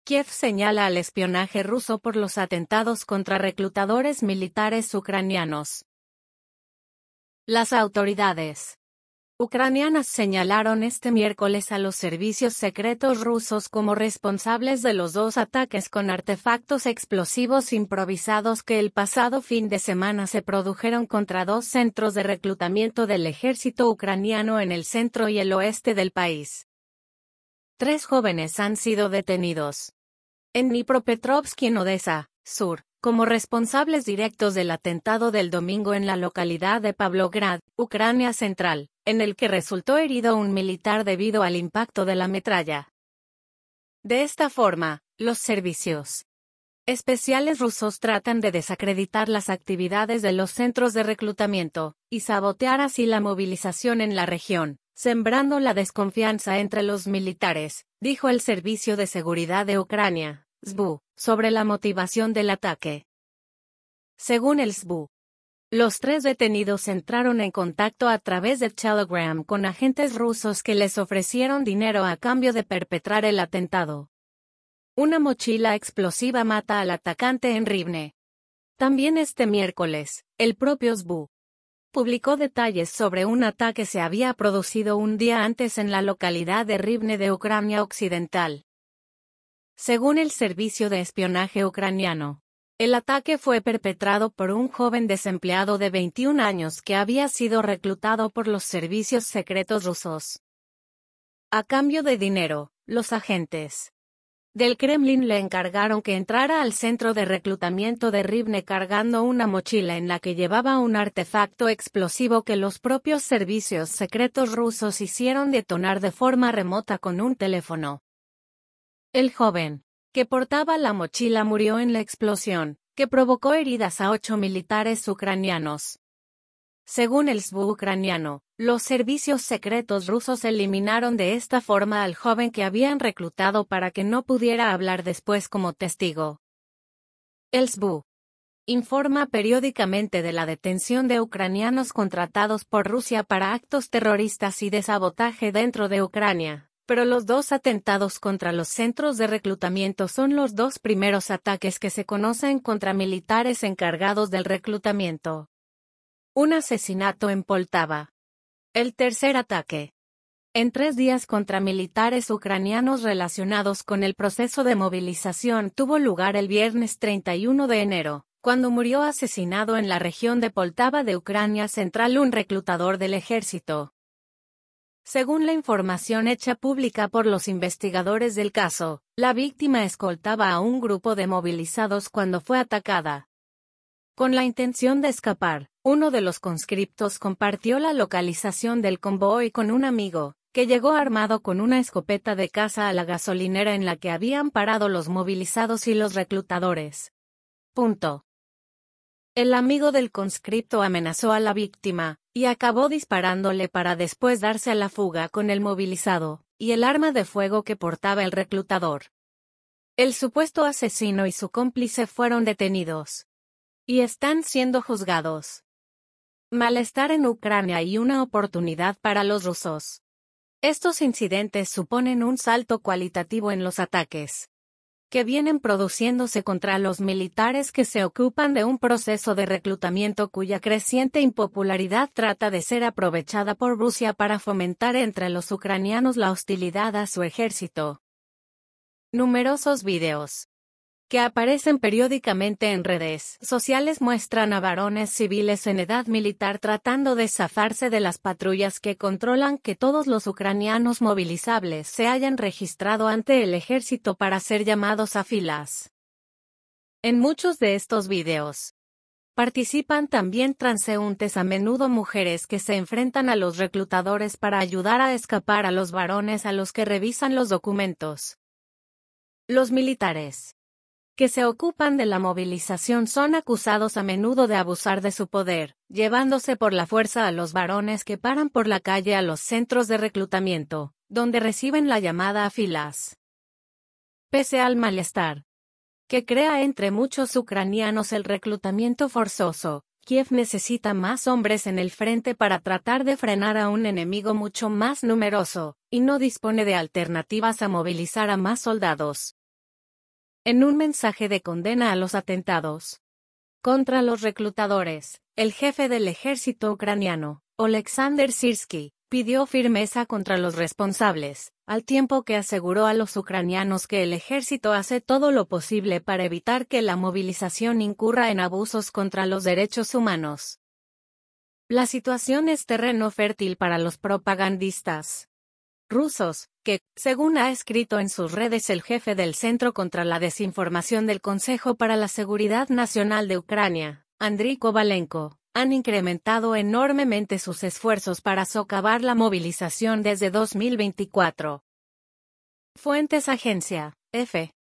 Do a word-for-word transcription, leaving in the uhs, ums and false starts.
Kiev señala al espionaje ruso por los atentados contra reclutadores militares ucranianos. Las autoridades ucranianas señalaron este miércoles a los servicios secretos rusos como responsables de los dos ataques con artefactos explosivos improvisados que el pasado fin de semana se produjeron contra dos centros de reclutamiento del ejército ucraniano en el centro y el oeste del país. Tres jóvenes han sido detenidos en Dnipropetrovsk y en Odessa, sur, como responsables directos del atentado del domingo en la localidad de Pavlograd, Ucrania Central, en el que resultó herido un militar debido al impacto de la metralla. De esta forma, los servicios especiales rusos tratan de desacreditar las actividades de los centros de reclutamiento, y sabotear así la movilización en la región, sembrando la desconfianza entre los militares, dijo el Servicio de Seguridad de Ucrania, S B U, sobre la motivación del ataque. Según el S B U, los tres detenidos entraron en contacto a través de Telegram con agentes rusos que les ofrecieron dinero a cambio de perpetrar el atentado. Una mochila explosiva mata al atacante en Rivne. También este miércoles, el propio S B U publicó detalles sobre un ataque que se había producido un día antes en la localidad de Rivne de Ucrania Occidental. Según el Servicio de Espionaje ucraniano, el ataque fue perpetrado por un joven desempleado de veintiún años que había sido reclutado por los servicios secretos rusos. A cambio de dinero, los agentes del Kremlin le encargaron que entrara al centro de reclutamiento de Rivne cargando una mochila en la que llevaba un artefacto explosivo que los propios servicios secretos rusos hicieron detonar de forma remota con un teléfono. El joven, que portaba la mochila, murió en la explosión, que provocó heridas a ocho militares ucranianos. Según el S B U ucraniano, los servicios secretos rusos eliminaron de esta forma al joven que habían reclutado para que no pudiera hablar después como testigo. El S B U informa periódicamente de la detención de ucranianos contratados por Rusia para actos terroristas y de sabotaje dentro de Ucrania, pero los dos atentados contra los centros de reclutamiento son los dos primeros ataques que se conocen contra militares encargados del reclutamiento. Un asesinato en Poltava. El tercer ataque en tres días contra militares ucranianos relacionados con el proceso de movilización tuvo lugar el viernes treinta y uno de enero, cuando murió asesinado en la región de Poltava de Ucrania Central un reclutador del ejército. Según la información hecha pública por los investigadores del caso, la víctima escoltaba a un grupo de movilizados cuando fue atacada. Con la intención de escapar, uno de los conscriptos compartió la localización del convoy con un amigo, que llegó armado con una escopeta de caza a la gasolinera en la que habían parado los movilizados y los reclutadores. Punto. El amigo del conscripto amenazó a la víctima, y acabó disparándole para después darse a la fuga con el movilizado, y el arma de fuego que portaba el reclutador. El supuesto asesino y su cómplice fueron detenidos y están siendo juzgados. Malestar en Ucrania y una oportunidad para los rusos. Estos incidentes suponen un salto cualitativo en los ataques que vienen produciéndose contra los militares que se ocupan de un proceso de reclutamiento cuya creciente impopularidad trata de ser aprovechada por Rusia para fomentar entre los ucranianos la hostilidad a su ejército. Numerosos videos que aparecen periódicamente en redes sociales muestran a varones civiles en edad militar tratando de zafarse de las patrullas que controlan que todos los ucranianos movilizables se hayan registrado ante el ejército para ser llamados a filas. En muchos de estos videos participan también transeúntes, a menudo mujeres que se enfrentan a los reclutadores para ayudar a escapar a los varones a los que revisan los documentos. Los militares que se ocupan de la movilización son acusados a menudo de abusar de su poder, llevándose por la fuerza a los varones que paran por la calle a los centros de reclutamiento, donde reciben la llamada a filas. Pese al malestar que crea entre muchos ucranianos el reclutamiento forzoso, Kiev necesita más hombres en el frente para tratar de frenar a un enemigo mucho más numeroso, y no dispone de alternativas a movilizar a más soldados. En un mensaje de condena a los atentados contra los reclutadores, el jefe del ejército ucraniano, Oleksandr Syrskyi, pidió firmeza contra los responsables, al tiempo que aseguró a los ucranianos que el ejército hace todo lo posible para evitar que la movilización incurra en abusos contra los derechos humanos. La situación es terreno fértil para los propagandistas rusos, que, según ha escrito en sus redes el jefe del Centro contra la Desinformación del Consejo para la Seguridad Nacional de Ucrania, Andriy Kovalenko, han incrementado enormemente sus esfuerzos para socavar la movilización desde dos mil veinticuatro. Fuentes Agencia F